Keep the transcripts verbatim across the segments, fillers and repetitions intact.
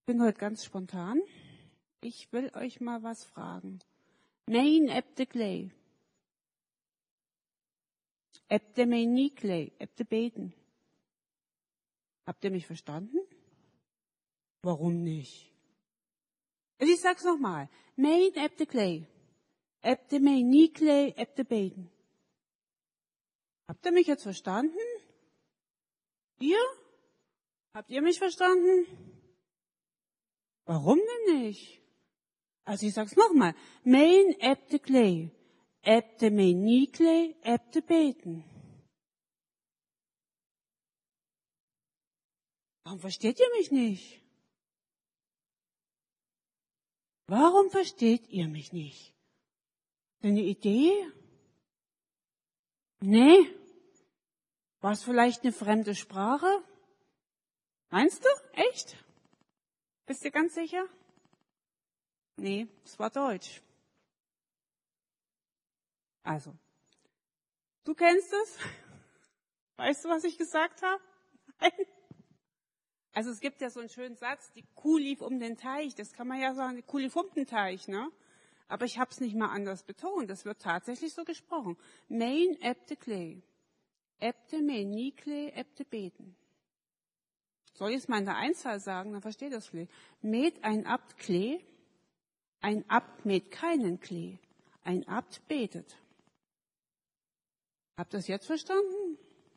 bin heute ganz spontan. Ich will euch mal was fragen. Mein ebte Clay. Ebte mein nie Clay. Ebte beten. Habt ihr mich verstanden? Warum nicht? Also ich sag's nochmal. Mein ebte Clay. Ebte mein nie Clay. Ebte beten. Habt ihr mich jetzt verstanden? Ihr? Habt ihr mich verstanden? Warum denn nicht? Also ich sag's nochmal. Mein ebte Clay. Ebte mein nie Clay. Ebte beten. Warum versteht ihr mich nicht? Warum versteht ihr mich nicht? Eine Idee? Nee? War es vielleicht eine fremde Sprache? Meinst du? Echt? Bist du ganz sicher? Nee, es war Deutsch. Also, du kennst es? Weißt du, was ich gesagt habe? Nein? Also es gibt ja so einen schönen Satz, die Kuh lief um den Teich. Das kann man ja sagen, die Kuh lief um den Teich, ne? Aber ich habe es nicht mal anders betont. Das wird tatsächlich so gesprochen. Mein ebte Clay. Ebte mein nie Clay, ebte beten. Soll ich es mal in der Einzahl sagen, dann versteht das vielleicht. Met ein Abt Klee, ein Abt met keinen Klee, ein Abt betet. Habt ihr das jetzt verstanden?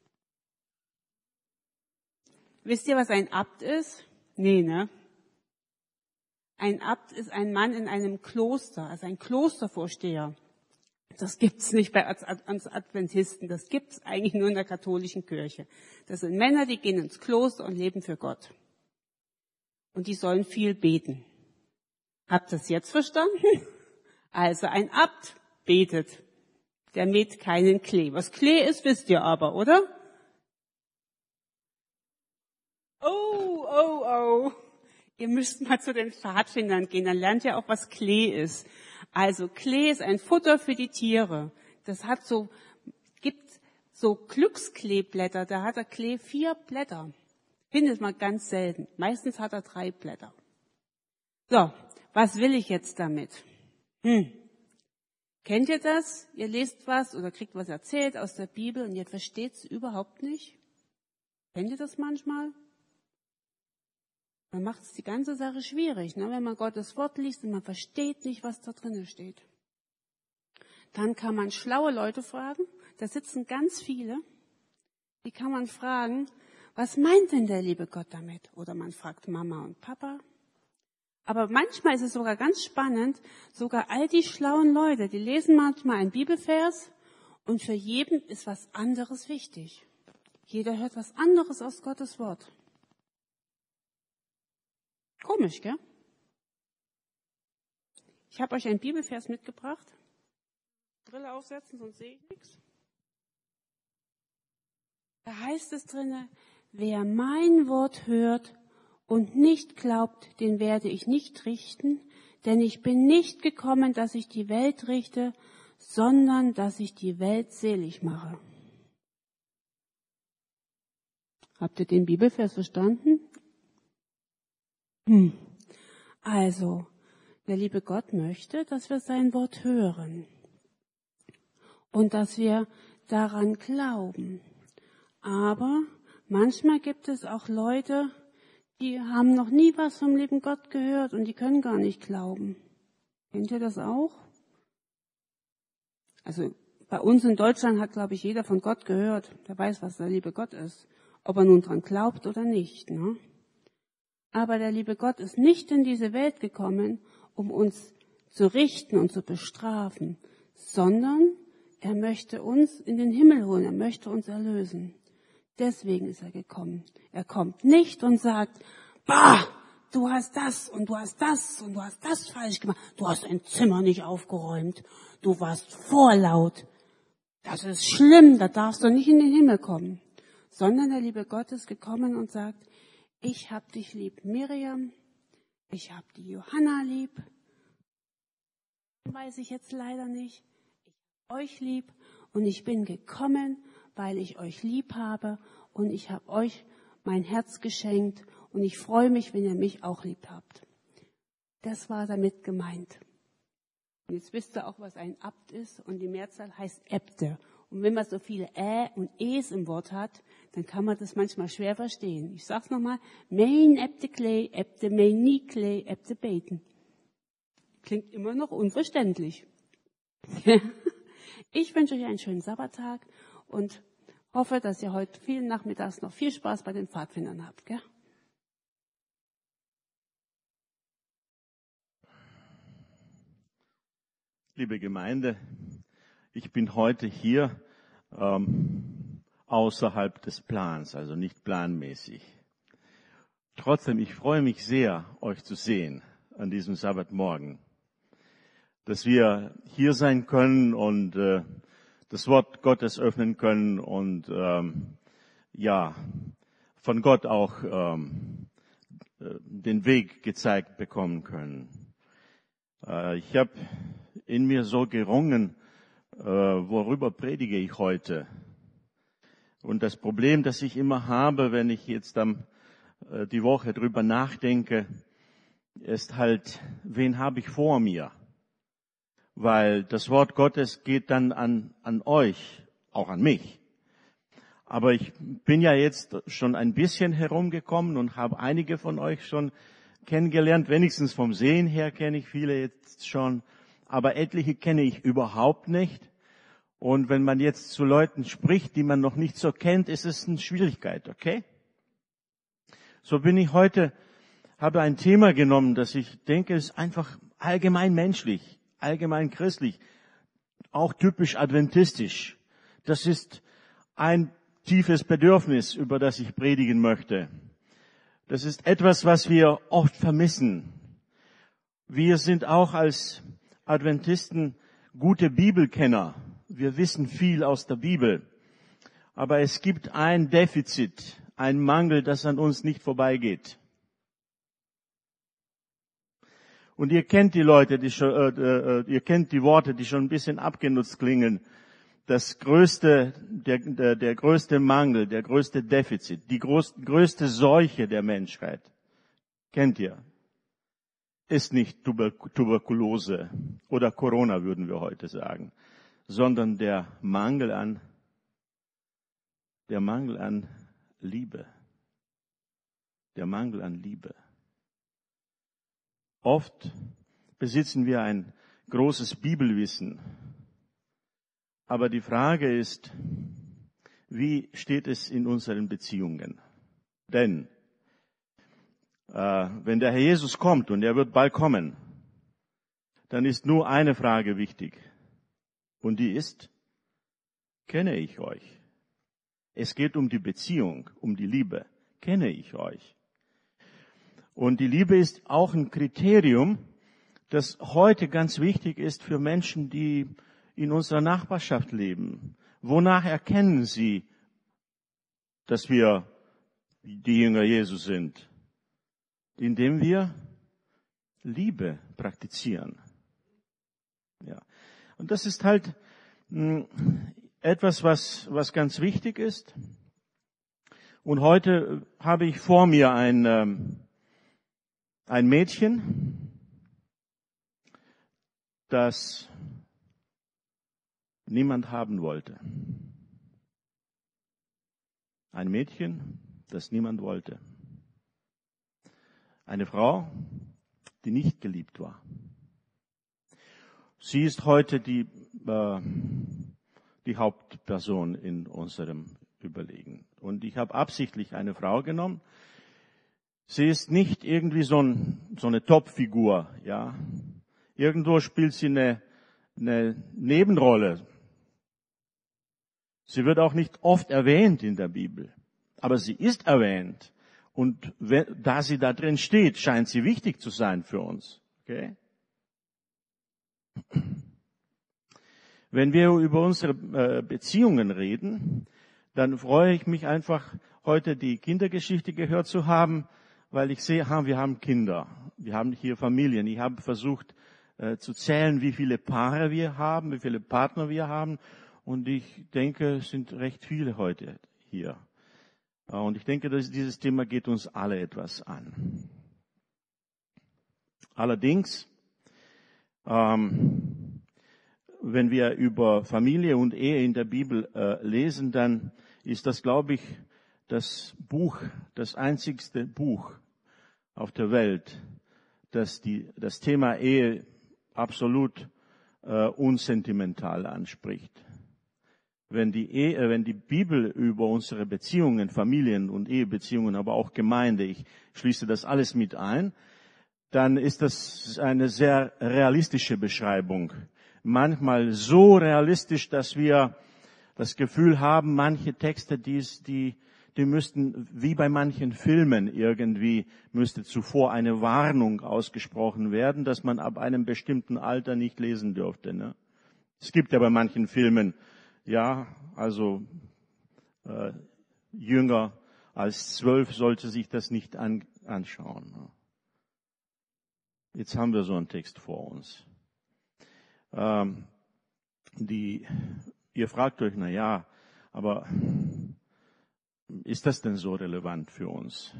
Wisst ihr, was ein Abt ist? Nee, ne? Ein Abt ist ein Mann in einem Kloster, also ein Klostervorsteher. Das gibt's nicht bei Adventisten, das gibt's eigentlich nur in der katholischen Kirche. Das sind Männer, die gehen ins Kloster und leben für Gott. Und die sollen viel beten. Habt ihr das jetzt verstanden? Also ein Abt betet, der mäht keinen Klee. Was Klee ist, wisst ihr aber, oder? Oh, oh, oh. Ihr müsst mal zu den Pfadfindern gehen, dann lernt ihr auch, was Klee ist. Also Klee ist ein Futter für die Tiere. Das hat so, gibt so Glückskleeblätter, da hat der Klee vier Blätter. Findet man ganz selten. Meistens hat er drei Blätter. So, was will ich jetzt damit? Hm. Kennt ihr das? Ihr lest was oder kriegt was erzählt aus der Bibel und ihr versteht es überhaupt nicht? Kennt ihr das manchmal? Dann macht es die ganze Sache schwierig, ne? Wenn man Gottes Wort liest und man versteht nicht, was da drinnen steht. Dann kann man schlaue Leute fragen, da sitzen ganz viele, die kann man fragen, was meint denn der liebe Gott damit? Oder man fragt Mama und Papa. Aber manchmal ist es sogar ganz spannend, sogar all die schlauen Leute, die lesen manchmal einen Bibelvers und für jeden ist was anderes wichtig. Jeder hört was anderes aus Gottes Wort. Komisch, gell? Ich habe euch einen Bibelvers mitgebracht. Brille aufsetzen, sonst sehe ich nichts. Da heißt es drinne, wer mein Wort hört und nicht glaubt, den werde ich nicht richten, denn ich bin nicht gekommen, dass ich die Welt richte, sondern dass ich die Welt selig mache. Habt ihr den Bibelvers verstanden? Hm. Also, der liebe Gott möchte, dass wir sein Wort hören und dass wir daran glauben. Aber manchmal gibt es auch Leute, die haben noch nie was vom lieben Gott gehört und die können gar nicht glauben. Kennt ihr das auch? Also bei uns in Deutschland hat, glaube ich, jeder von Gott gehört. Der weiß, was der liebe Gott ist. Ob er nun dran glaubt oder nicht, ne? Aber der liebe Gott ist nicht in diese Welt gekommen, um uns zu richten und zu bestrafen, sondern er möchte uns in den Himmel holen, er möchte uns erlösen. Deswegen ist er gekommen. Er kommt nicht und sagt, bah, du hast das und du hast das und du hast das falsch gemacht. Du hast dein Zimmer nicht aufgeräumt. Du warst vorlaut. Das ist schlimm, da darfst du nicht in den Himmel kommen. Sondern der liebe Gott ist gekommen und sagt, ich hab dich lieb, Miriam. Ich hab die Johanna lieb. Weiß ich jetzt leider nicht. Ich hab euch lieb und ich bin gekommen, weil ich euch lieb habe und ich habe euch mein Herz geschenkt und ich freue mich, wenn ihr mich auch lieb habt. Das war damit gemeint. Und jetzt wisst ihr auch, was ein Abt ist und die Mehrzahl heißt Äbte. Und wenn man so viele Ä und Es im Wort hat, dann kann man das manchmal schwer verstehen. Ich sag's nochmal, mein Äbte Klee, Äbte mein nie Klee, Äbte beten. Klingt immer noch unverständlich. Ich wünsche euch einen schönen Sabbattag und hoffe, dass ihr heute viel nachmittags noch viel Spaß bei den Pfadfindern habt. Gell? Liebe Gemeinde, ich bin heute hier ähm, außerhalb des Plans, also nicht planmäßig. Trotzdem, ich freue mich sehr, euch zu sehen an diesem Sabbatmorgen, dass wir hier sein können und äh, das Wort Gottes öffnen können und ähm, ja, von Gott auch ähm, den Weg gezeigt bekommen können. Äh, ich habe in mir so gerungen, äh, worüber predige ich heute. Und das Problem, das ich immer habe, wenn ich jetzt am, äh, die Woche drüber nachdenke, ist halt, wen habe ich vor mir? Weil das Wort Gottes geht dann an, an euch, auch an mich. Aber ich bin ja jetzt schon ein bisschen herumgekommen und habe einige von euch schon kennengelernt. Wenigstens vom Sehen her kenne ich viele jetzt schon. Aber etliche kenne ich überhaupt nicht. Und wenn man jetzt zu Leuten spricht, die man noch nicht so kennt, ist es eine Schwierigkeit, okay? So bin ich heute, habe ein Thema genommen, das ich denke, ist einfach allgemein menschlich, allgemein christlich, auch typisch adventistisch. Das ist ein tiefes Bedürfnis, über das ich predigen möchte. Das ist etwas, was wir oft vermissen. Wir sind auch als Adventisten gute Bibelkenner. Wir wissen viel aus der Bibel. Aber es gibt ein Defizit, ein Mangel, das an uns nicht vorbeigeht. Und ihr kennt die Leute, die schon, äh, äh, ihr kennt die Worte, die schon ein bisschen abgenutzt klingen. Das größte, der, der, der größte Mangel, der größte Defizit, die groß, größte Seuche der Menschheit, kennt ihr, ist nicht Tuberkulose oder Corona, würden wir heute sagen, sondern der Mangel an, der Mangel an Liebe. Der Mangel an Liebe. Oft besitzen wir ein großes Bibelwissen. Aber die Frage ist, wie steht es in unseren Beziehungen? Denn äh, wenn der Herr Jesus kommt, und er wird bald kommen, dann ist nur eine Frage wichtig. Und die ist, kenne ich euch? Es geht um die Beziehung, um die Liebe. Kenne ich euch? Und die Liebe ist auch ein Kriterium, das heute ganz wichtig ist für Menschen, die in unserer Nachbarschaft leben. Wonach erkennen sie, dass wir die Jünger Jesus sind? Indem wir Liebe praktizieren. Ja. Und das ist halt mh, etwas, was, was ganz wichtig ist. Und heute habe ich vor mir ein, ähm, ein Mädchen, das niemand haben wollte. Ein Mädchen, das niemand wollte. Eine Frau, die nicht geliebt war. Sie ist heute die, äh, die Hauptperson in unserem Überlegen. Und ich habe absichtlich eine Frau genommen. Sie ist nicht irgendwie so, ein, so eine Topfigur, ja. Irgendwo spielt sie eine, eine Nebenrolle. Sie wird auch nicht oft erwähnt in der Bibel, aber sie ist erwähnt. Und wenn, da sie da drin steht, scheint sie wichtig zu sein für uns. Okay? Wenn wir über unsere äh, Beziehungen reden, dann freue ich mich einfach, heute die Kindergeschichte gehört zu haben, weil ich sehe, ha, wir haben Kinder, wir haben hier Familien. Ich habe versucht äh, zu zählen, wie viele Paare wir haben, wie viele Partner wir haben. Und ich denke, es sind recht viele heute hier. Und ich denke, dass dieses Thema geht uns alle etwas an. Allerdings, ähm, wenn wir über Familie und Ehe in der Bibel äh, lesen, dann ist das, glaube ich, das Buch, das einzigste Buch auf der Welt, das die, das Thema Ehe absolut äh, unsentimental anspricht. Wenn die, Ehe, wenn die Bibel über unsere Beziehungen, Familien- und Ehebeziehungen, aber auch Gemeinde, ich schließe das alles mit ein, dann ist das eine sehr realistische Beschreibung. Manchmal so realistisch, dass wir das Gefühl haben, manche Texte, die, die, die müssten, wie bei manchen Filmen irgendwie, müsste zuvor eine Warnung ausgesprochen werden, dass man ab einem bestimmten Alter nicht lesen dürfte. Ne? Es gibt ja bei manchen Filmen, ja, also äh, jünger als zwölf sollte sich das nicht an, anschauen. Ne? Jetzt haben wir so einen Text vor uns. Ähm, die, ihr fragt euch, na ja, aber ist das denn so relevant für uns?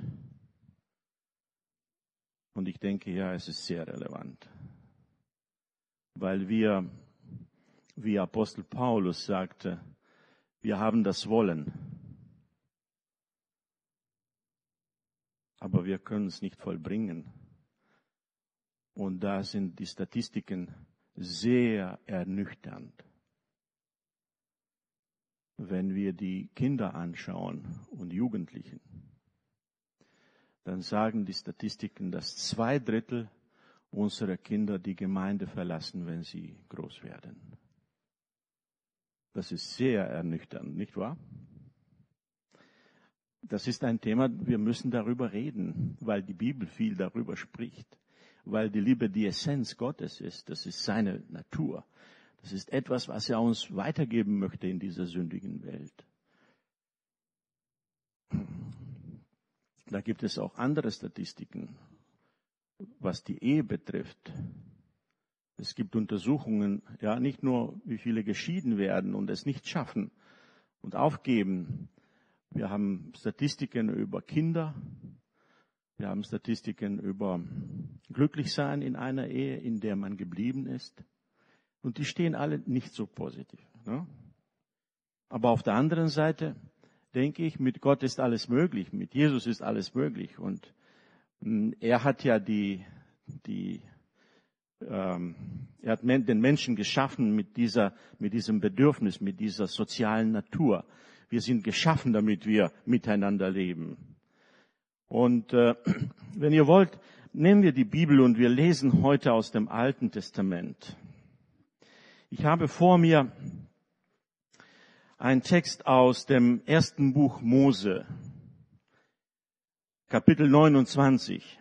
Und ich denke, ja, es ist sehr relevant. Weil wir, wie Apostel Paulus sagte, wir haben das Wollen, aber wir können es nicht vollbringen. Und da sind die Statistiken sehr ernüchternd. Wenn wir die Kinder anschauen und Jugendlichen, dann sagen die Statistiken, dass zwei Drittel unserer Kinder die Gemeinde verlassen, wenn sie groß werden. Das ist sehr ernüchternd, nicht wahr? Das ist ein Thema, wir müssen darüber reden, weil die Bibel viel darüber spricht. Weil die Liebe die Essenz Gottes ist. Das ist seine Natur. Das ist etwas, was er uns weitergeben möchte in dieser sündigen Welt. Da gibt es auch andere Statistiken, was die Ehe betrifft. Es gibt Untersuchungen, ja, nicht nur, wie viele geschieden werden und es nicht schaffen und aufgeben. Wir haben Statistiken über Kinder. Wir haben Statistiken über Glücklichsein in einer Ehe, in der man geblieben ist. Und die stehen alle nicht so positiv. Ne? Aber auf der anderen Seite denke ich, mit Gott ist alles möglich, mit Jesus ist alles möglich. Und mh, er hat ja die, die, ähm, er hat den Menschen geschaffen mit dieser, mit diesem Bedürfnis, mit dieser sozialen Natur. Wir sind geschaffen, damit wir miteinander leben. Und äh, wenn ihr wollt, nehmen wir die Bibel und wir lesen heute aus dem Alten Testament. Ich habe vor mir einen Text aus dem ersten Buch Mose, Kapitel neunundzwanzig.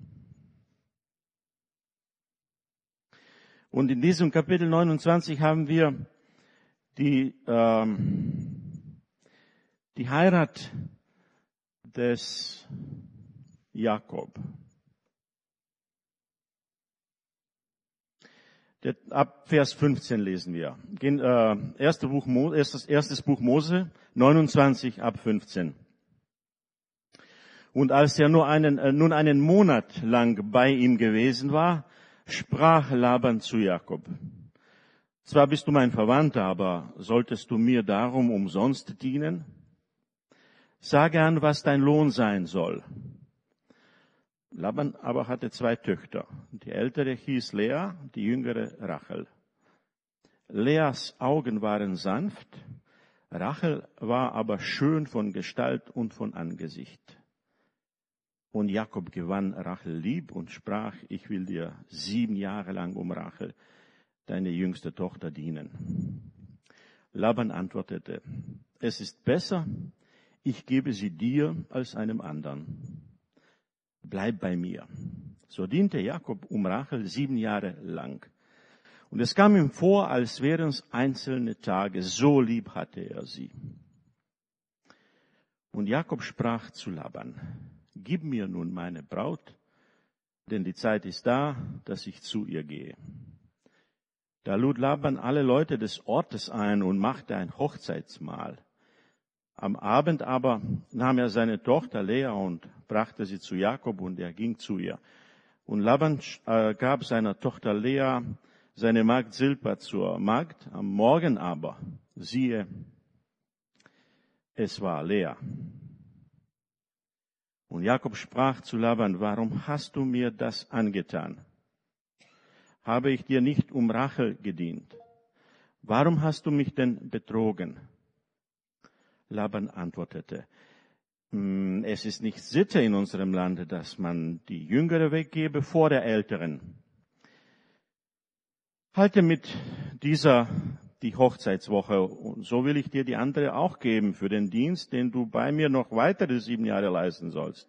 Und in diesem Kapitel neunundzwanzig haben wir die, ähm, die Heirat des Jakob. Der, ab Vers fünfzehn lesen wir. Gehen, äh, erste Buch Mo, erstes, erstes Buch Mose, neunundzwanzig ab fünfzehn. Und als er nur einen, äh, nun einen Monat lang bei ihm gewesen war, sprach Laban zu Jakob: Zwar bist du mein Verwandter, aber solltest du mir darum umsonst dienen? Sage an, was dein Lohn sein soll. Laban aber hatte zwei Töchter. Die ältere hieß Lea, die jüngere Rachel. Leas Augen waren sanft, Rachel war aber schön von Gestalt und von Angesicht. Und Jakob gewann Rachel lieb und sprach: Ich will dir sieben Jahre lang um Rachel, deine jüngste Tochter, dienen. Laban antwortete: Es ist besser, ich gebe sie dir als einem anderen. Bleib bei mir. So diente Jakob um Rachel sieben Jahre lang. Und es kam ihm vor, als wären es einzelne Tage, so lieb hatte er sie. Und Jakob sprach zu Laban: Gib mir nun meine Braut, denn die Zeit ist da, dass ich zu ihr gehe. Da lud Laban alle Leute des Ortes ein und machte ein Hochzeitsmahl. Am Abend aber nahm er seine Tochter Lea und brachte sie zu Jakob, und er ging zu ihr. Und Laban äh, gab seiner Tochter Lea seine Magd Silpa zur Magd. Am Morgen aber, siehe, es war Lea. Und Jakob sprach zu Laban: Warum hast du mir das angetan? Habe ich dir nicht um Rachel gedient? Warum hast du mich denn betrogen? Laban antwortete: Es ist nicht Sitte in unserem Lande, dass man die Jüngere weggebe vor der Älteren. Halte mit dieser die Hochzeitswoche, und so will ich dir die andere auch geben für den Dienst, den du bei mir noch weitere sieben Jahre leisten sollst.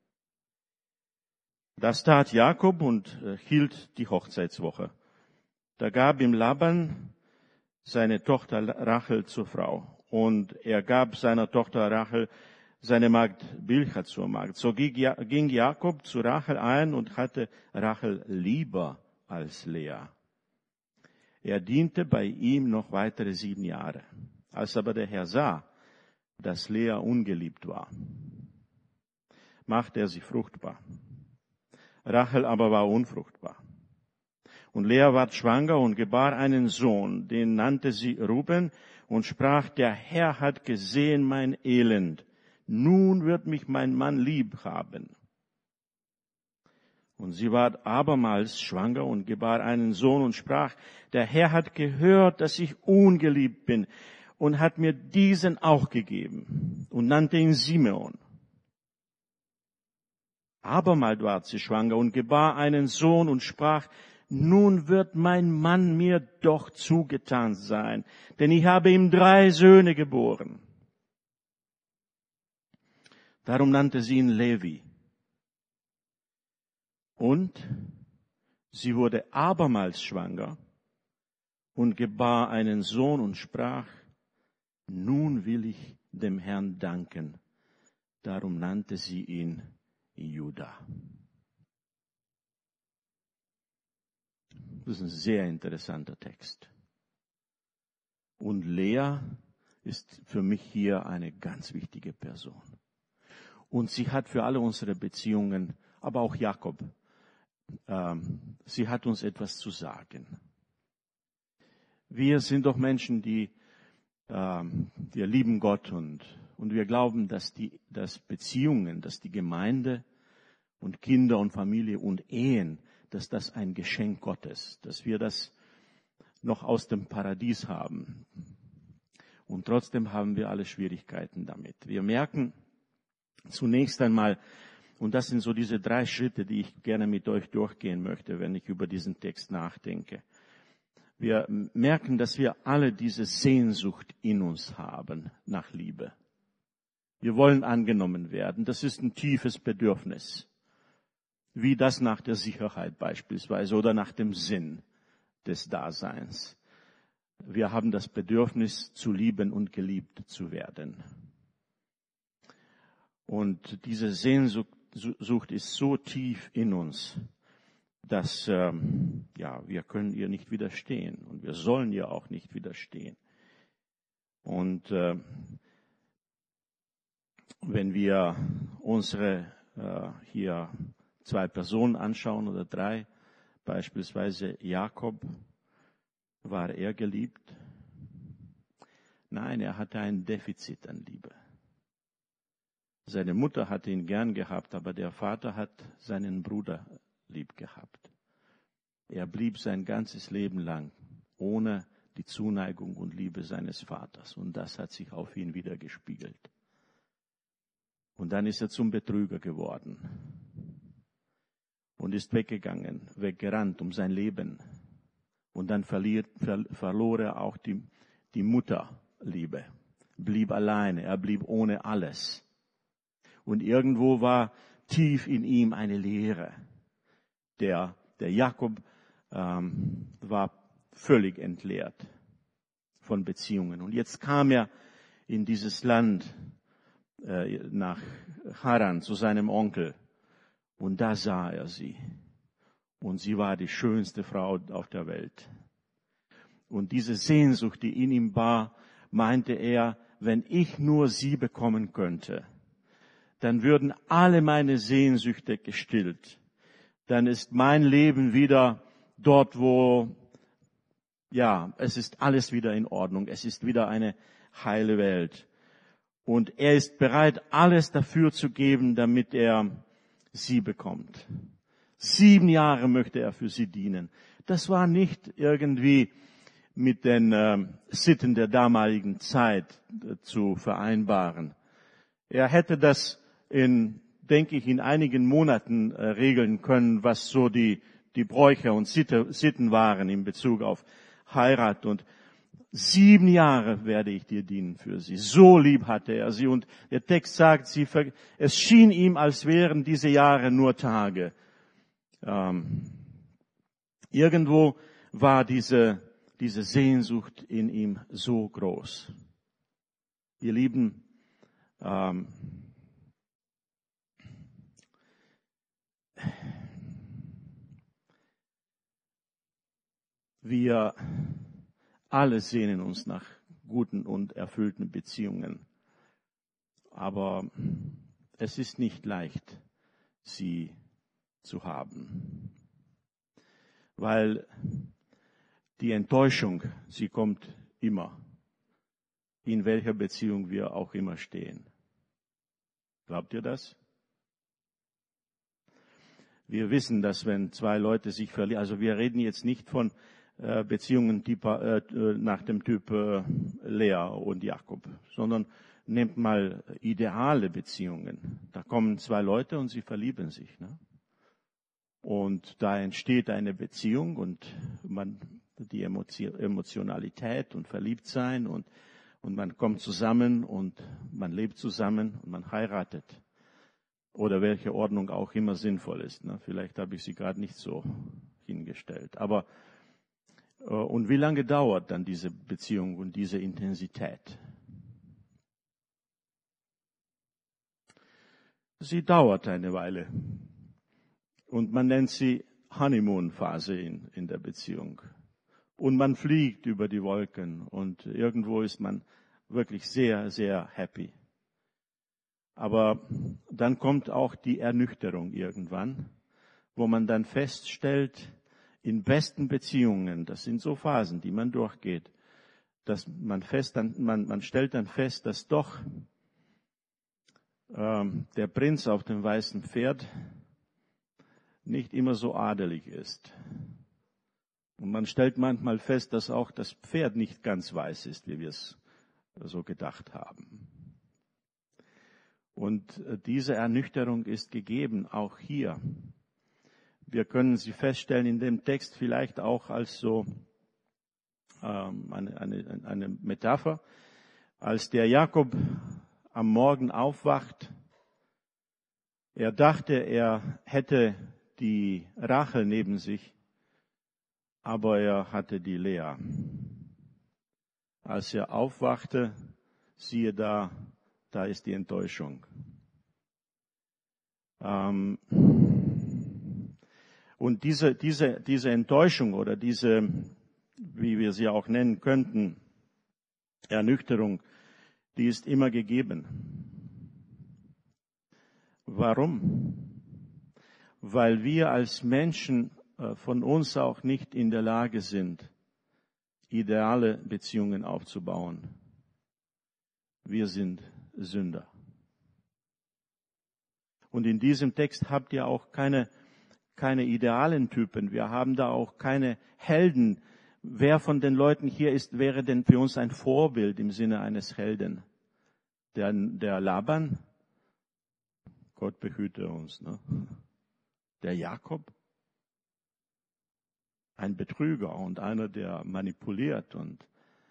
Das tat Jakob und hielt die Hochzeitswoche. Da gab ihm Laban seine Tochter Rachel zur Frau, und er gab seiner Tochter Rachel seine Magd Bilha zur Magd. So ging Jakob zu Rachel ein und hatte Rachel lieber als Lea. Er diente bei ihm noch weitere sieben Jahre. Als aber der Herr sah, dass Lea ungeliebt war, machte er sie fruchtbar. Rachel aber war unfruchtbar. Und Lea ward schwanger und gebar einen Sohn, den nannte sie Ruben, und sprach: Der Herr hat gesehen mein Elend, nun wird mich mein Mann lieb haben. Und sie ward abermals schwanger und gebar einen Sohn und sprach: Der Herr hat gehört, dass ich ungeliebt bin, und hat mir diesen auch gegeben, und nannte ihn Simeon. Abermals ward sie schwanger und gebar einen Sohn und sprach: Nun wird mein Mann mir doch zugetan sein, denn ich habe ihm drei Söhne geboren. Darum nannte sie ihn Levi. Und sie wurde abermals schwanger und gebar einen Sohn und sprach: Nun will ich dem Herrn danken. Darum nannte sie ihn Juda. Das ist ein sehr interessanter Text. Und Lea ist für mich hier eine ganz wichtige Person. Und sie hat für alle unsere Beziehungen, aber auch Jakob, ähm, sie hat uns etwas zu sagen. Wir sind doch Menschen, die, ähm, wir lieben Gott, und, und wir glauben, dass die, dass Beziehungen, dass die Gemeinde und Kinder und Familie und Ehen, dass das ein Geschenk Gottes, dass wir das noch aus dem Paradies haben. Und trotzdem haben wir alle Schwierigkeiten damit. Wir merken zunächst einmal, und das sind so diese drei Schritte, die ich gerne mit euch durchgehen möchte, wenn ich über diesen Text nachdenke. Wir merken, dass wir alle diese Sehnsucht in uns haben nach Liebe. Wir wollen angenommen werden. Das ist ein tiefes Bedürfnis. Wie das nach der Sicherheit beispielsweise oder nach dem Sinn des Daseins. Wir haben das Bedürfnis zu lieben und geliebt zu werden. Und diese Sehnsucht ist so tief in uns, dass ähm, ja, wir können ihr nicht widerstehen, und wir sollen ihr auch nicht widerstehen. Und äh, wenn wir unsere äh, hier zwei Personen anschauen oder drei, beispielsweise Jakob, war er geliebt? Nein, er hatte ein Defizit an Liebe. Seine Mutter hatte ihn gern gehabt, aber der Vater hat seinen Bruder lieb gehabt. Er blieb sein ganzes Leben lang ohne die Zuneigung und Liebe seines Vaters, und das hat sich auf ihn wieder gespiegelt. Und dann ist er zum Betrüger geworden und ist weggegangen, weggerannt um sein Leben. Und dann verliert, ver, verlor er auch die, die Mutterliebe, blieb alleine, er blieb ohne alles. Und irgendwo war tief in ihm eine Leere. Der, der Jakob ähm, war völlig entleert von Beziehungen. Und jetzt kam er in dieses Land äh, nach Haran zu seinem Onkel. Und da sah er sie. Und sie war die schönste Frau auf der Welt. Und diese Sehnsucht, die in ihm war, meinte er, wenn ich nur sie bekommen könnte, dann würden alle meine Sehnsüchte gestillt. Dann ist mein Leben wieder dort, wo, ja, es ist alles wieder in Ordnung. Es ist wieder eine heile Welt. Und er ist bereit, alles dafür zu geben, damit er sie bekommt. Sieben Jahre möchte er für sie dienen. Das war nicht irgendwie mit den äh, Sitten der damaligen Zeit äh, zu vereinbaren. Er hätte das in, denke ich, in einigen Monaten äh, regeln können, was so die, die Bräuche und Sitte, Sitten waren in Bezug auf Heirat. Und sieben Jahre werde ich dir dienen für sie. So lieb hatte er sie. Und der Text sagt, sie, es schien ihm, als wären diese Jahre nur Tage. Ähm, irgendwo war diese, diese Sehnsucht in ihm so groß. Ihr Lieben, ähm, wir alle sehnen uns nach guten und erfüllten Beziehungen. Aber es ist nicht leicht, sie zu haben. Weil die Enttäuschung, sie kommt immer, in welcher Beziehung wir auch immer stehen. Glaubt ihr das? Wir wissen, dass wenn zwei Leute sich verlieben, also wir reden jetzt nicht von äh, Beziehungen typ, äh, nach dem Typ äh, Lea und Jakob, sondern nehmt mal ideale Beziehungen. Da kommen zwei Leute und sie verlieben sich. Ne? Und da entsteht eine Beziehung und man die Emotionalität und Verliebtsein und, und man kommt zusammen und man lebt zusammen und man heiratet. Oder welche Ordnung auch immer sinnvoll ist. Ne? Vielleicht habe ich sie gerade nicht so hingestellt. Aber äh, und wie lange dauert dann diese Beziehung und diese Intensität? Sie dauert eine Weile. Und man nennt sie Honeymoon-Phase in, in der Beziehung. Und man fliegt über die Wolken und irgendwo ist man wirklich sehr, sehr happy. Aber dann kommt auch die Ernüchterung irgendwann, wo man dann feststellt, in besten Beziehungen, das sind so Phasen, die man durchgeht, dass man fest, dann, man, man stellt dann fest, dass doch ähm, der Prinz auf dem weißen Pferd nicht immer so adelig ist. Und man stellt manchmal fest, dass auch das Pferd nicht ganz weiß ist, wie wir es so gedacht haben. Und diese Ernüchterung ist gegeben, auch hier. Wir können sie feststellen in dem Text vielleicht auch als so ähm, eine, eine, eine Metapher. Als der Jakob am Morgen aufwacht, er dachte, er hätte die Rachel neben sich, aber er hatte die Lea. Als er aufwachte, siehe da, da ist die Enttäuschung. Ähm, und diese, diese, diese Enttäuschung oder diese, wie wir sie auch nennen könnten, Ernüchterung, die ist immer gegeben. Warum? Weil wir als Menschen von uns auch nicht in der Lage sind, ideale Beziehungen aufzubauen. Wir sind Sünder. Und in diesem Text habt ihr auch keine, keine idealen Typen. Wir haben da auch keine Helden. Wer von den Leuten hier ist, wäre denn für uns ein Vorbild im Sinne eines Helden? Der, der Laban? Gott behüte uns, ne? Der Jakob? Ein Betrüger und einer, der manipuliert. Und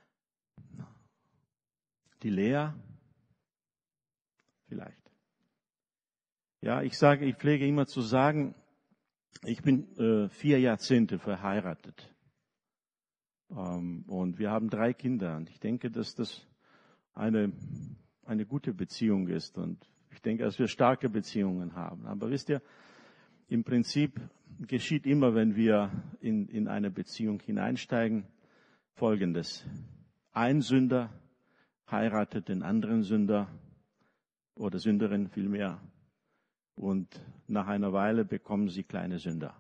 die Lea? Vielleicht. Ja, ich sage, ich pflege immer zu sagen, ich bin äh, vier Jahrzehnte verheiratet. Ähm, und wir haben drei Kinder. Und ich denke, dass das eine, eine gute Beziehung ist. Und ich denke, dass wir starke Beziehungen haben. Aber wisst ihr, im Prinzip geschieht immer, wenn wir in, in eine Beziehung hineinsteigen, Folgendes. Ein Sünder heiratet den anderen Sünder oder Sünderin vielmehr. Und nach einer Weile bekommen sie kleine Sünder.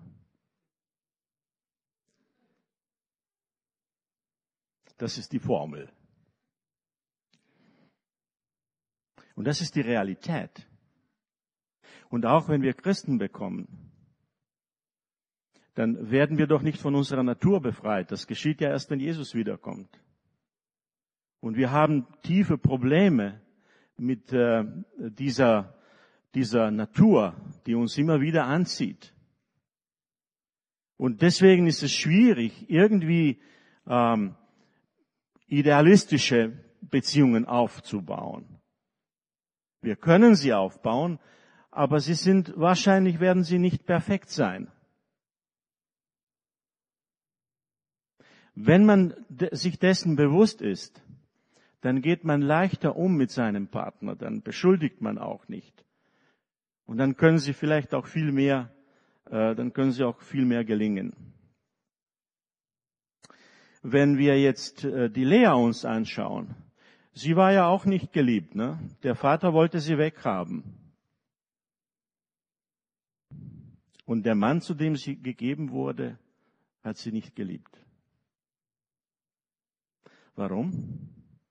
Das ist die Formel. Und das ist die Realität. Und auch wenn wir Christen bekommen, dann werden wir doch nicht von unserer Natur befreit. Das geschieht ja erst, wenn Jesus wiederkommt. Und wir haben tiefe Probleme mit äh, dieser, dieser Natur, die uns immer wieder anzieht. Und deswegen ist es schwierig, irgendwie ähm, idealistische Beziehungen aufzubauen. Wir können sie aufbauen, aber sie sind, wahrscheinlich werden sie nicht perfekt sein. Wenn man sich dessen bewusst ist, dann geht man leichter um mit seinem Partner, dann beschuldigt man auch nicht. Und dann können sie vielleicht auch viel mehr, äh, dann können sie auch viel mehr gelingen. Wenn wir jetzt äh, die Lea uns anschauen, sie war ja auch nicht geliebt, ne? Der Vater wollte sie weghaben. Und der Mann, zu dem sie gegeben wurde, hat sie nicht geliebt. Warum?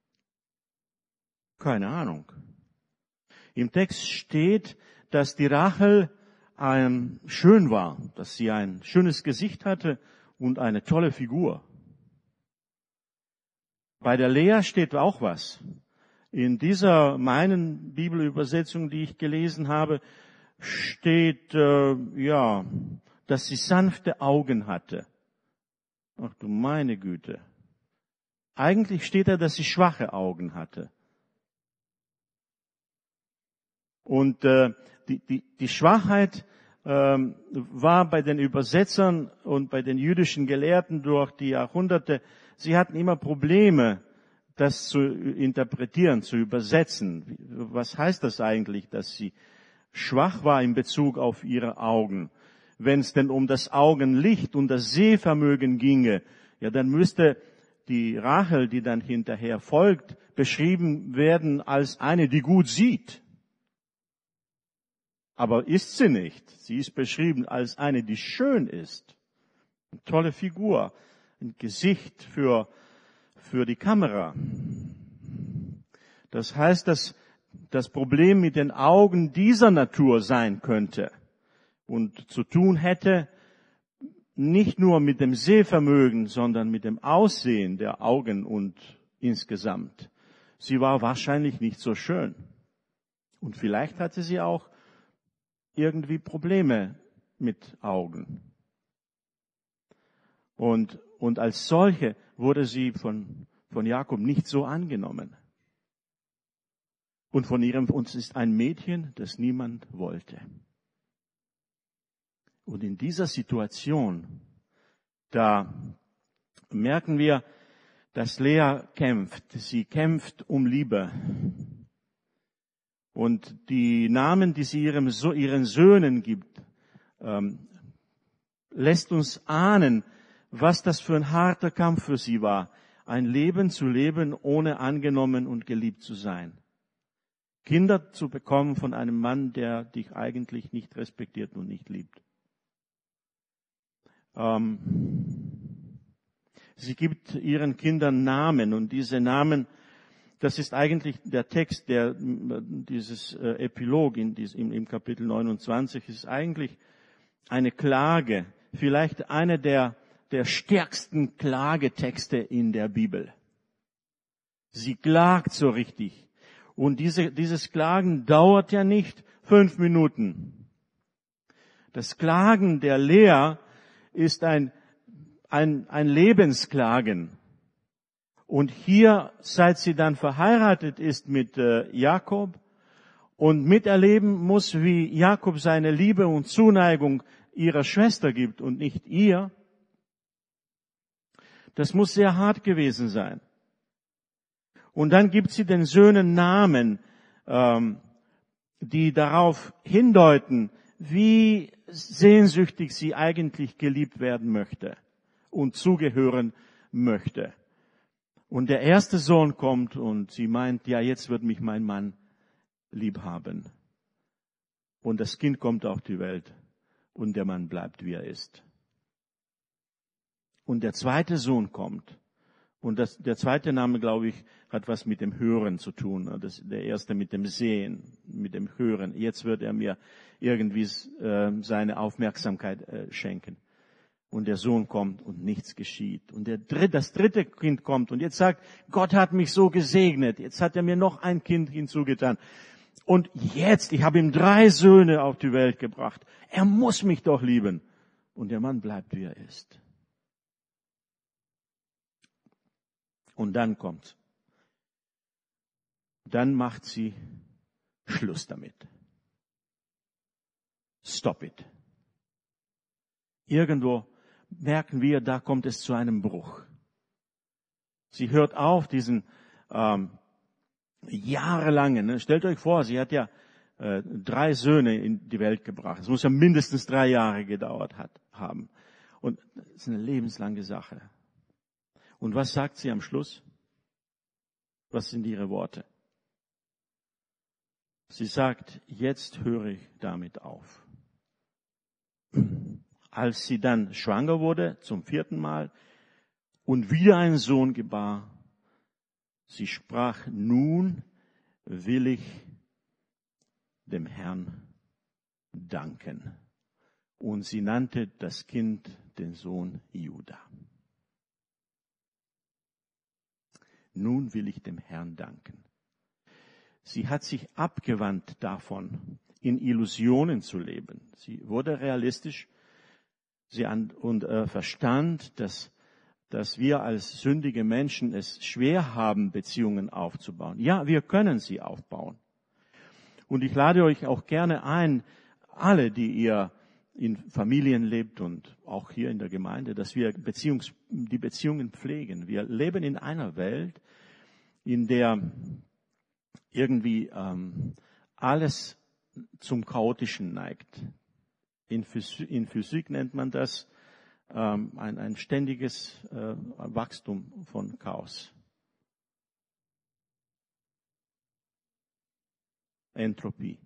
Keine Ahnung. Im Text steht, dass die Rachel ähm, schön war, dass sie ein schönes Gesicht hatte und eine tolle Figur. Bei der Lea steht auch was. In dieser meinen Bibelübersetzung, die ich gelesen habe, steht, äh, ja, dass sie sanfte Augen hatte. Ach du meine Güte. Eigentlich steht da, dass sie schwache Augen hatte. Und äh, die, die, die Schwachheit ähm, war bei den Übersetzern und bei den jüdischen Gelehrten durch die Jahrhunderte, sie hatten immer Probleme, das zu interpretieren, zu übersetzen. Was heißt das eigentlich, dass sie schwach war in Bezug auf ihre Augen? Wenn es denn um das Augenlicht und das Sehvermögen ginge, ja, dann müsste die Rachel, die dann hinterher folgt, beschrieben werden als eine, die gut sieht. Aber ist sie nicht. Sie ist beschrieben als eine, die schön ist. Eine tolle Figur. Ein Gesicht für, für die Kamera. Das heißt, dass das Problem mit den Augen dieser Natur sein könnte und zu tun hätte, nicht nur mit dem Sehvermögen, sondern mit dem Aussehen der Augen und insgesamt. Sie war wahrscheinlich nicht so schön. Und vielleicht hatte sie auch irgendwie Probleme mit Augen. Und, und als solche wurde sie von, von Jakob nicht so angenommen. Und von ihrem, uns ist ein Mädchen, das niemand wollte. Und in dieser Situation, da merken wir, dass Lea kämpft. Sie kämpft um Liebe. Und die Namen, die sie ihrem, ihren Söhnen gibt, ähm, lässt uns ahnen, was das für ein harter Kampf für sie war. Ein Leben zu leben, ohne angenommen und geliebt zu sein. Kinder zu bekommen von einem Mann, der dich eigentlich nicht respektiert und nicht liebt. Ähm, sie gibt ihren Kindern Namen und diese Namen, das ist eigentlich der Text, der dieses äh, Epilog in diesem, im Kapitel neunundzwanzig ist eigentlich eine Klage, vielleicht eine der, der stärksten Klagetexte in der Bibel. Sie klagt so richtig. Und diese, dieses Klagen dauert ja nicht fünf Minuten. Das Klagen der Lea ist ein, ein, ein Lebensklagen. Und hier, seit sie dann verheiratet ist mit äh, Jakob und miterleben muss, wie Jakob seine Liebe und Zuneigung ihrer Schwester gibt und nicht ihr, das muss sehr hart gewesen sein. Und dann gibt sie den Söhnen Namen, ähm, die darauf hindeuten, wie sehnsüchtig sie eigentlich geliebt werden möchte und zugehören möchte. Und der erste Sohn kommt und sie meint, ja, jetzt wird mich mein Mann lieb haben. Und das Kind kommt auf die Welt und der Mann bleibt, wie er ist. Und der zweite Sohn kommt. Und das, der zweite Name, glaube ich, hat was mit dem Hören zu tun. Das, der erste mit dem Sehen, mit dem Hören. Jetzt wird er mir irgendwie äh, seine Aufmerksamkeit äh, schenken. Und der Sohn kommt und nichts geschieht. Und der dritte, das dritte Kind kommt und jetzt sagt, Gott hat mich so gesegnet. Jetzt hat er mir noch ein Kind hinzugetan. Und jetzt, ich habe ihm drei Söhne auf die Welt gebracht. Er muss mich doch lieben. Und der Mann bleibt, wie er ist. Und dann kommt's. Dann macht sie Schluss damit. Stop it. Irgendwo merken wir, da kommt es zu einem Bruch. Sie hört auf, diesen ähm, jahrelangen, ne? Stellt euch vor, sie hat ja äh, drei Söhne in die Welt gebracht. Es muss ja mindestens drei Jahre gedauert hat, haben. Und das ist eine lebenslange Sache. Und was sagt sie am Schluss? Was sind ihre Worte? Sie sagt, jetzt höre ich damit auf. Als sie dann schwanger wurde, zum vierten Mal, und wieder einen Sohn gebar, sie sprach, nun will ich dem Herrn danken. Und sie nannte das Kind den Sohn Juda. Nun will ich dem Herrn danken. Sie hat sich abgewandt davon, in Illusionen zu leben. Sie wurde realistisch. Sie an, und äh, verstand, dass, dass wir als sündige Menschen es schwer haben, Beziehungen aufzubauen. Ja, wir können sie aufbauen. Und ich lade euch auch gerne ein, alle, die ihr in Familien lebt und auch hier in der Gemeinde, dass wir Beziehungs, die Beziehungen pflegen. Wir leben in einer Welt, in der irgendwie ähm, alles zum Chaotischen neigt. In Physik, in Physik nennt man das ähm, ein, ein ständiges äh, Wachstum von Chaos. Entropie.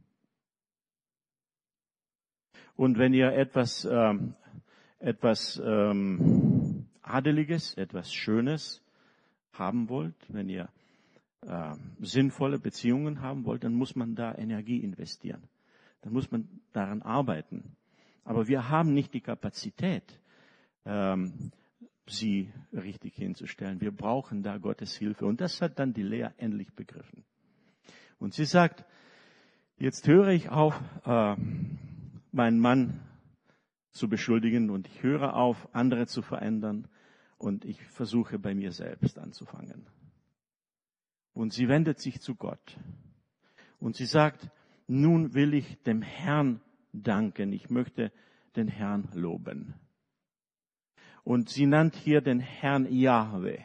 Und wenn ihr etwas, ähm, etwas ähm, Adeliges, etwas Schönes haben wollt, wenn ihr äh, sinnvolle Beziehungen haben wollt, dann muss man da Energie investieren. Dann muss man daran arbeiten. Aber wir haben nicht die Kapazität, ähm, sie richtig hinzustellen. Wir brauchen da Gottes Hilfe. Und das hat dann die Lea endlich begriffen. Und sie sagt, jetzt höre ich auf, äh, meinen Mann zu beschuldigen und ich höre auf, andere zu verändern und ich versuche bei mir selbst anzufangen. Und sie wendet sich zu Gott. Und sie sagt, nun will ich dem Herrn danken. Ich möchte den Herrn loben. Und sie nannt hier den Herrn Jahwe.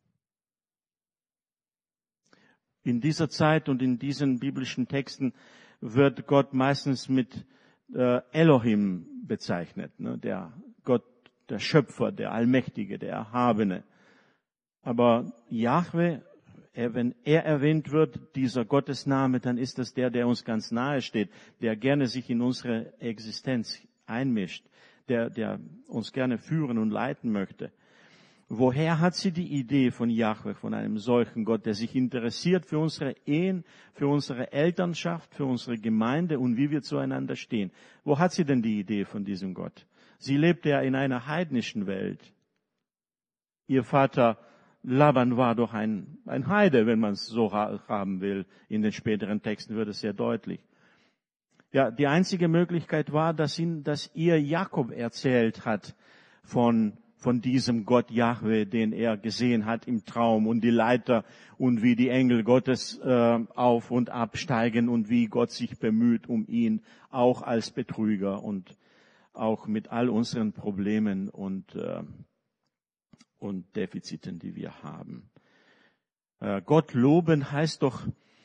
In dieser Zeit und in diesen biblischen Texten wird Gott meistens mit äh, Elohim bezeichnet, ne? Der Gott, der Schöpfer, der Allmächtige, der Erhabene. Aber Jahwe, er, wenn er erwähnt wird, dieser Gottesname, dann ist das der, der uns ganz nahe steht, der gerne sich in unsere Existenz einmischt, der, der uns gerne führen und leiten möchte. Woher hat sie die Idee von Jahwe, von einem solchen Gott, der sich interessiert für unsere Ehen, für unsere Elternschaft, für unsere Gemeinde und wie wir zueinander stehen? Wo hat sie denn die Idee von diesem Gott? Sie lebte ja in einer heidnischen Welt. Ihr Vater Laban war doch ein, ein Heide, wenn man es so haben will. In den späteren Texten wird es sehr deutlich. Ja, die einzige Möglichkeit war, dass, ihn, dass ihr Jakob erzählt hat von von diesem Gott Jahwe, den er gesehen hat im Traum und die Leiter und wie die Engel Gottes äh, auf und absteigen und wie Gott sich bemüht um ihn, auch als Betrüger und auch mit all unseren Problemen und, äh, und Defiziten, die wir haben. Äh, Gott loben heißt doch,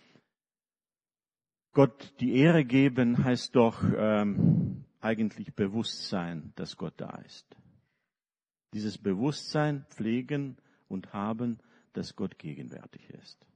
Gott die Ehre geben heißt doch ähm, eigentlich Bewusstsein, dass Gott da ist. Dieses Bewusstsein pflegen und haben, dass Gott gegenwärtig ist.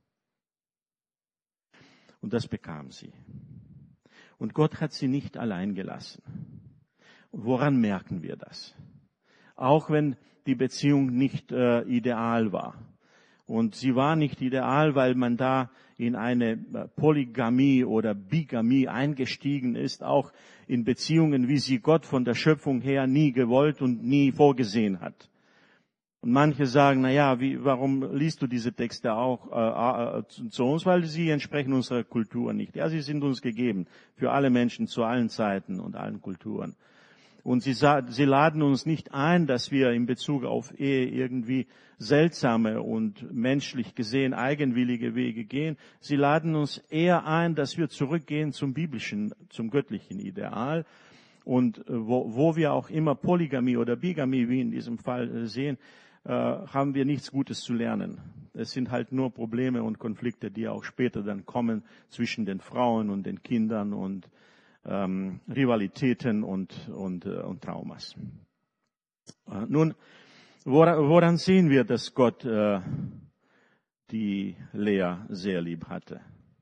Und das bekam sie. Und Gott hat sie nicht allein gelassen. Woran merken wir das? Auch wenn die Beziehung nicht äh, ideal war. Und sie war nicht ideal, weil man da in eine Polygamie oder Bigamie eingestiegen ist, auch in Beziehungen, wie sie Gott von der Schöpfung her nie gewollt und nie vorgesehen hat. Und manche sagen, na ja, wie, warum liest du diese Texte auch äh, äh, zu uns? Weil sie entsprechen unserer Kultur nicht. Ja, sie sind uns gegeben für alle Menschen zu allen Zeiten und allen Kulturen. Und sie, sie laden uns nicht ein, dass wir in Bezug auf Ehe irgendwie seltsame und menschlich gesehen eigenwillige Wege gehen. Sie laden uns eher ein, dass wir zurückgehen zum biblischen, zum göttlichen Ideal. Und wo, wo wir auch immer Polygamie oder Bigamie, wie in diesem Fall sehen, äh, haben wir nichts Gutes zu lernen. Es sind halt nur Probleme und Konflikte, die auch später dann kommen zwischen den Frauen und den Kindern und Ähm, Rivalitäten und, und, äh, und Traumas. Äh, nun, woran, woran sehen wir, dass Gott äh, die Lea sehr lieb hatte?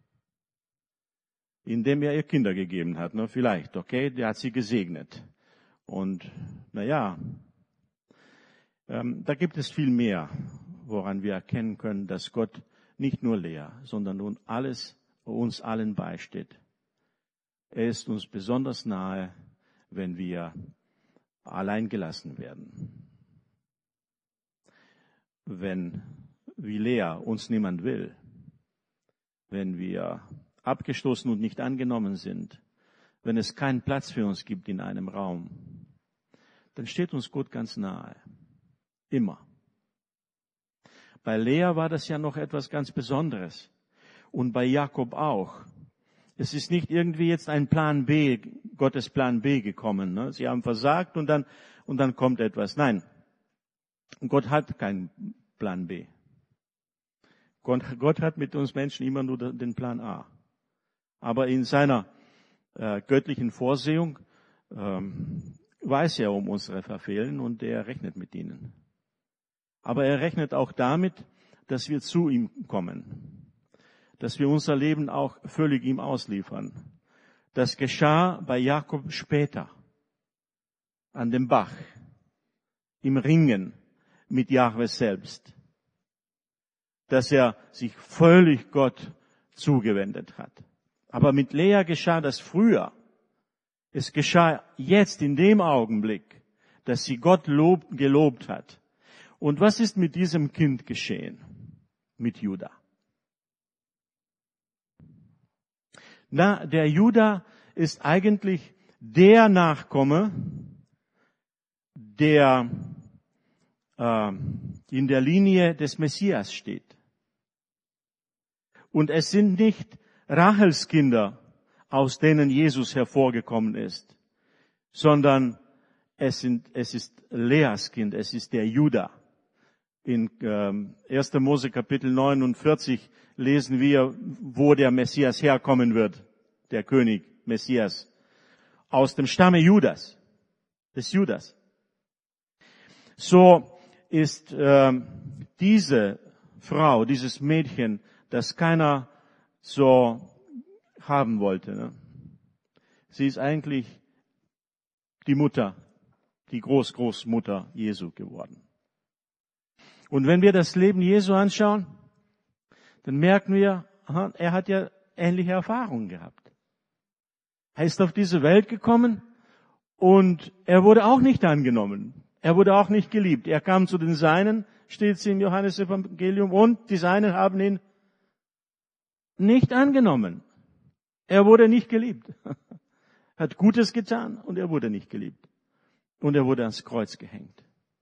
Indem er ihr Kinder gegeben hat, ne? Vielleicht, okay, der hat sie gesegnet. Und, na ja, ähm, da gibt es viel mehr, woran wir erkennen können, dass Gott nicht nur Lea, sondern nun alles, uns allen beisteht. Er ist uns besonders nahe, wenn wir allein gelassen werden. Wenn, wie Lea, uns niemand will. Wenn wir abgestoßen und nicht angenommen sind. Wenn es keinen Platz für uns gibt in einem Raum. Dann steht uns Gott ganz nahe. Immer. Bei Lea war das ja noch etwas ganz Besonderes. Und bei Jakob auch. Es ist nicht irgendwie jetzt ein Plan B, Gottes Plan B gekommen. Ne? Sie haben versagt und dann, und dann kommt etwas. Nein, Gott hat keinen Plan B. Gott, Gott hat mit uns Menschen immer nur den Plan A. Aber in seiner äh, göttlichen Vorsehung ähm, weiß er um unsere Verfehlen und er rechnet mit ihnen. Aber er rechnet auch damit, dass wir zu ihm kommen. Dass wir unser Leben auch völlig ihm ausliefern. Das geschah bei Jakob später, an dem Bach, im Ringen mit Jahwe selbst, dass er sich völlig Gott zugewendet hat. Aber mit Lea geschah das früher. Es geschah jetzt in dem Augenblick, dass sie Gott lob, gelobt hat. Und was ist mit diesem Kind geschehen? Mit Juda. Na, der Juda ist eigentlich der Nachkomme, der äh, in der Linie des Messias steht. Und es sind nicht Rachels Kinder, aus denen Jesus hervorgekommen ist, sondern es, sind, es ist Leas Kind, es ist der Juda. In ähm, erster Mose Kapitel neunundvierzig lesen wir, wo der Messias herkommen wird, der König Messias, aus dem Stamme Judas, des Judas. So ist ähm, diese Frau, dieses Mädchen, das keiner so haben wollte. Ne? Sie ist eigentlich die Mutter, die Großgroßmutter Jesu geworden. Und wenn wir das Leben Jesu anschauen, dann merken wir, aha, er hat ja ähnliche Erfahrungen gehabt. Er ist auf diese Welt gekommen und er wurde auch nicht angenommen. Er wurde auch nicht geliebt. Er kam zu den Seinen, steht es im Johannesevangelium, und die Seinen haben ihn nicht angenommen. Er wurde nicht geliebt. Hat Gutes getan und er wurde nicht geliebt. Und er wurde ans Kreuz gehängt.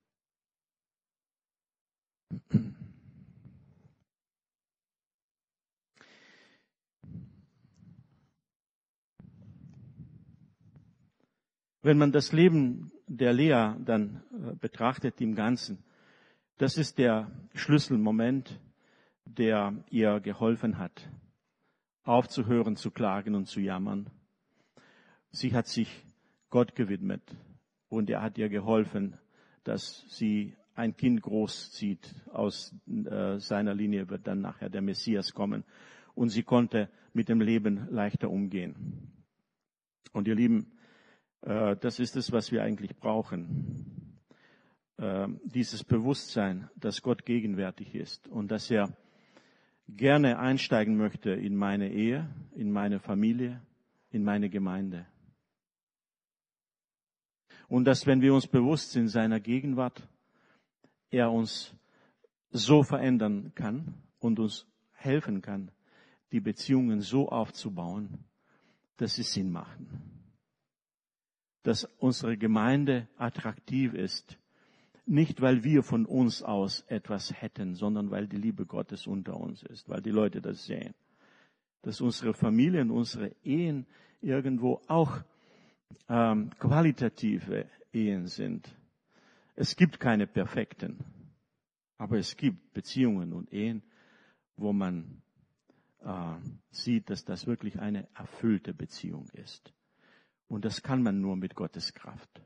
Wenn man das Leben der Lea dann betrachtet im Ganzen, das ist der Schlüsselmoment, der ihr geholfen hat, aufzuhören zu klagen und zu jammern. Sie hat sich Gott gewidmet und er hat ihr geholfen, dass sie ein Kind großzieht. Aus äh, seiner Linie wird dann nachher der Messias kommen. Und sie konnte mit dem Leben leichter umgehen. Und ihr Lieben, äh, das ist es, was wir eigentlich brauchen. Äh, dieses Bewusstsein, dass Gott gegenwärtig ist und dass er gerne einsteigen möchte in meine Ehe, in meine Familie, in meine Gemeinde. Und dass, wenn wir uns bewusst sind seiner Gegenwart, er uns so verändern kann und uns helfen kann, die Beziehungen so aufzubauen, dass sie Sinn machen. Dass unsere Gemeinde attraktiv ist, nicht weil wir von uns aus etwas hätten, sondern weil die Liebe Gottes unter uns ist, weil die Leute das sehen. Dass unsere Familien, unsere Ehen irgendwo auch ähm, qualitative Ehen sind. Es gibt keine perfekten, aber es gibt Beziehungen und Ehen, wo man äh, sieht, dass das wirklich eine erfüllte Beziehung ist. Und das kann man nur mit Gottes Kraft.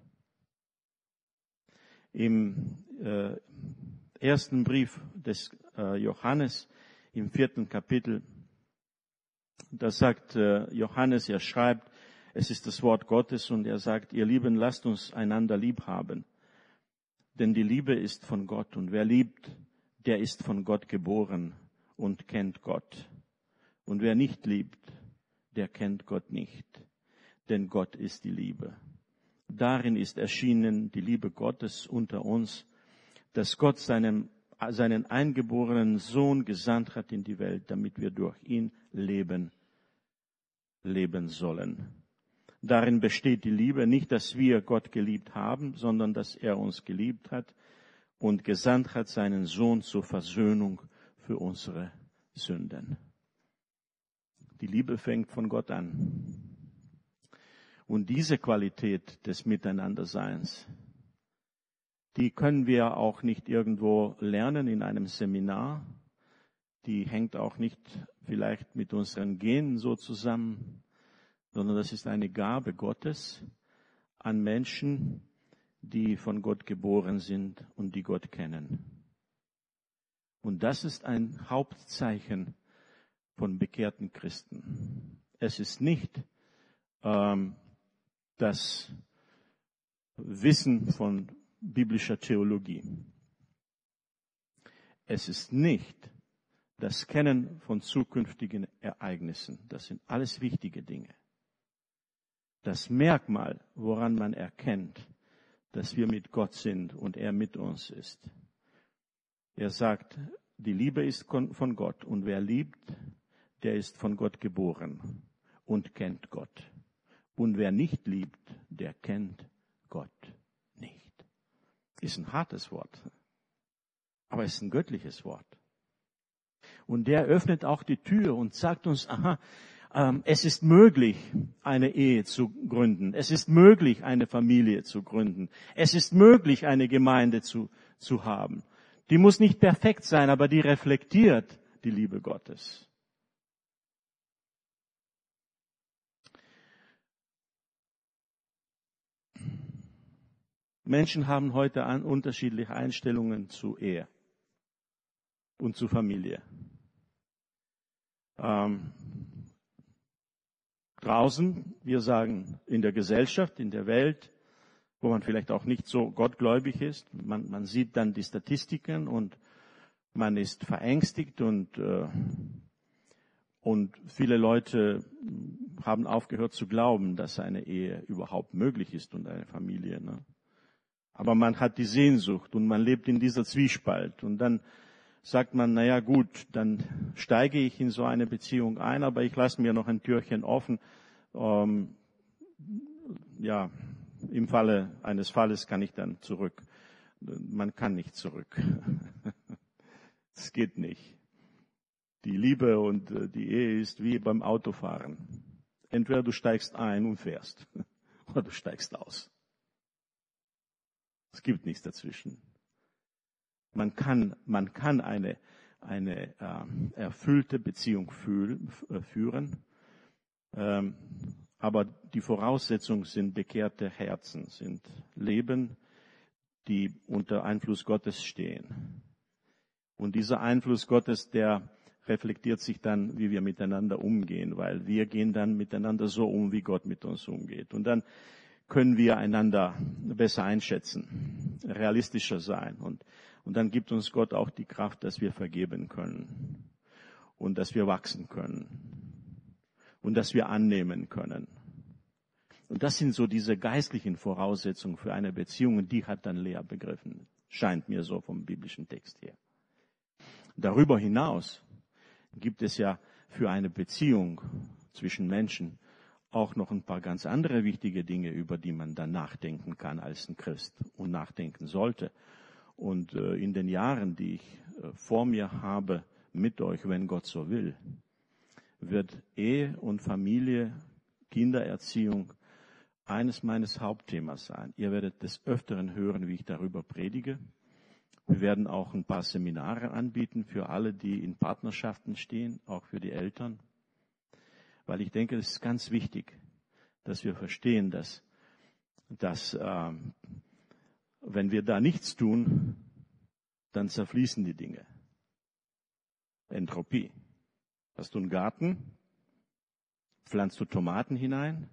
Im äh, ersten Brief des äh, Johannes, im vierten Kapitel, da sagt äh, Johannes, er schreibt, es ist das Wort Gottes und er sagt, ihr Lieben, lasst uns einander lieb haben. Denn die Liebe ist von Gott und wer liebt, der ist von Gott geboren und kennt Gott. Und wer nicht liebt, der kennt Gott nicht, denn Gott ist die Liebe. Darin ist erschienen die Liebe Gottes unter uns, dass Gott seinen, seinen eingeborenen Sohn gesandt hat in die Welt, damit wir durch ihn leben, leben sollen. Darin besteht die Liebe, nicht, dass wir Gott geliebt haben, sondern dass er uns geliebt hat und gesandt hat seinen Sohn zur Versöhnung für unsere Sünden. Die Liebe fängt von Gott an. Und diese Qualität des Miteinanderseins, die können wir auch nicht irgendwo lernen in einem Seminar. Die hängt auch nicht vielleicht mit unseren Genen so zusammen, sondern das ist eine Gabe Gottes an Menschen, die von Gott geboren sind und die Gott kennen. Und das ist ein Hauptzeichen von bekehrten Christen. Es ist nicht ähm, das Wissen von biblischer Theologie. Es ist nicht das Kennen von zukünftigen Ereignissen. Das sind alles wichtige Dinge. Das Merkmal, woran man erkennt, dass wir mit Gott sind und er mit uns ist. Er sagt, die Liebe ist von Gott und wer liebt, der ist von Gott geboren und kennt Gott. Und wer nicht liebt, der kennt Gott nicht. Ist ein hartes Wort, aber es ist ein göttliches Wort. Und der öffnet auch die Tür und sagt uns, aha, ähm, es ist möglich, eine Ehe zu gründen. Es ist möglich, eine Familie zu gründen. Es ist möglich, eine Gemeinde zu, zu haben. Die muss nicht perfekt sein, aber die reflektiert die Liebe Gottes. Menschen haben heute an unterschiedliche Einstellungen zu Ehe und zu Familie. Ähm, draußen, wir sagen in der Gesellschaft, in der Welt, wo man vielleicht auch nicht so gottgläubig ist, man, man sieht dann die Statistiken und man ist verängstigt und, äh, und viele Leute haben aufgehört zu glauben, dass eine Ehe überhaupt möglich ist und eine Familie, ne? Aber man hat die Sehnsucht und man lebt in dieser Zwiespalt. Und dann sagt man, naja gut, dann steige ich in so eine Beziehung ein, aber ich lasse mir noch ein Türchen offen. Ähm, ja, im Falle eines Falles kann ich dann zurück. Man kann nicht zurück. Es geht nicht. Die Liebe und die Ehe ist wie beim Autofahren. Entweder du steigst ein und fährst oder du steigst aus. Es gibt nichts dazwischen. Man kann, man kann eine, eine äh, erfüllte Beziehung fühlen, äh, führen, ähm, aber die Voraussetzungen sind bekehrte Herzen, sind Leben, die unter Einfluss Gottes stehen. Und dieser Einfluss Gottes, der reflektiert sich dann, wie wir miteinander umgehen, weil wir gehen dann miteinander so um, wie Gott mit uns umgeht. Und dann können wir einander besser einschätzen, realistischer sein. Und, und dann gibt uns Gott auch die Kraft, dass wir vergeben können und dass wir wachsen können und dass wir annehmen können. Und das sind so diese geistlichen Voraussetzungen für eine Beziehung, und die hat dann Lea begriffen. Scheint mir so vom biblischen Text her. Darüber hinaus gibt es ja für eine Beziehung zwischen Menschen auch noch ein paar ganz andere wichtige Dinge, über die man dann nachdenken kann als ein Christ und nachdenken sollte. Und äh, in den Jahren, die ich äh, vor mir habe mit euch, wenn Gott so will, wird Ehe und Familie, Kindererziehung eines meines Hauptthemas sein. Ihr werdet des Öfteren hören, wie ich darüber predige. Wir werden auch ein paar Seminare anbieten für alle, die in Partnerschaften stehen, auch für die Eltern. Weil ich denke, es ist ganz wichtig, dass wir verstehen, dass, dass äh, wenn wir da nichts tun, dann zerfließen die Dinge. Entropie. Hast du einen Garten? Pflanzt du Tomaten hinein?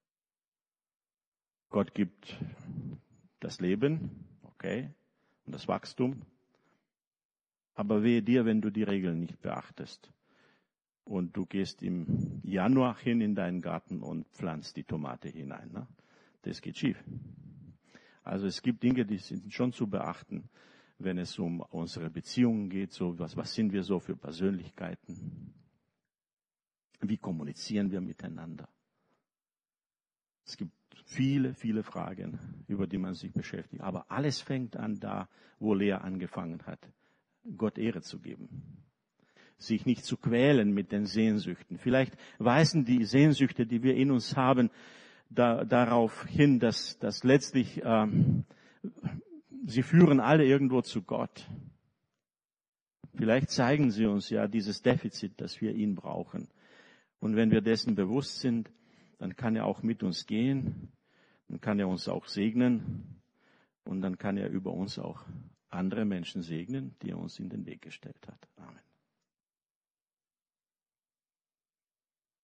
Gott gibt das Leben, okay, und das Wachstum. Aber wehe dir, wenn du die Regeln nicht beachtest. Und du gehst im Januar hin in deinen Garten und pflanzt die Tomate hinein. Ne? Das geht schief. Also es gibt Dinge, die sind schon zu beachten, wenn es um unsere Beziehungen geht. So was, was sind wir so für Persönlichkeiten? Wie kommunizieren wir miteinander? Es gibt viele, viele Fragen, über die man sich beschäftigt. Aber alles fängt an da, wo Lea angefangen hat, Gott Ehre zu geben. Sich nicht zu quälen mit den Sehnsüchten. Vielleicht weisen die Sehnsüchte, die wir in uns haben, da, darauf hin, dass, dass letztlich ähm, sie führen alle irgendwo zu Gott. Vielleicht zeigen sie uns ja dieses Defizit, dass wir ihn brauchen. Und wenn wir dessen bewusst sind, dann kann er auch mit uns gehen, dann kann er uns auch segnen und dann kann er über uns auch andere Menschen segnen, die er uns in den Weg gestellt hat. Amen.